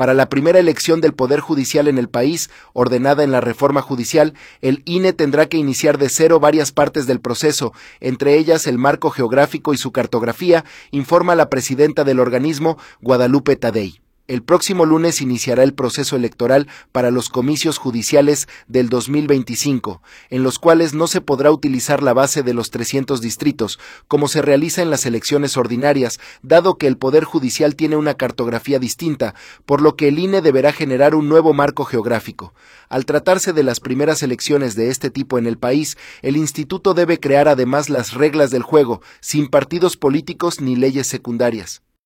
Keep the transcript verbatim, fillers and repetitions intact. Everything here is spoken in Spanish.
Para la primera elección del Poder Judicial en el país, ordenada en la reforma judicial, el I N E tendrá que iniciar de cero varias partes del proceso, entre ellas el marco geográfico y su cartografía, informa la presidenta del organismo, Guadalupe Tadei. El próximo lunes iniciará el proceso electoral para los comicios judiciales del dos mil veinticinco, en los cuales no se podrá utilizar la base de los trescientos distritos, como se realiza en las elecciones ordinarias, dado que el Poder Judicial tiene una cartografía distinta, por lo que el I N E deberá generar un nuevo marco geográfico. Al tratarse de las primeras elecciones de este tipo en el país, el instituto debe crear además las reglas del juego, sin partidos políticos ni leyes secundarias.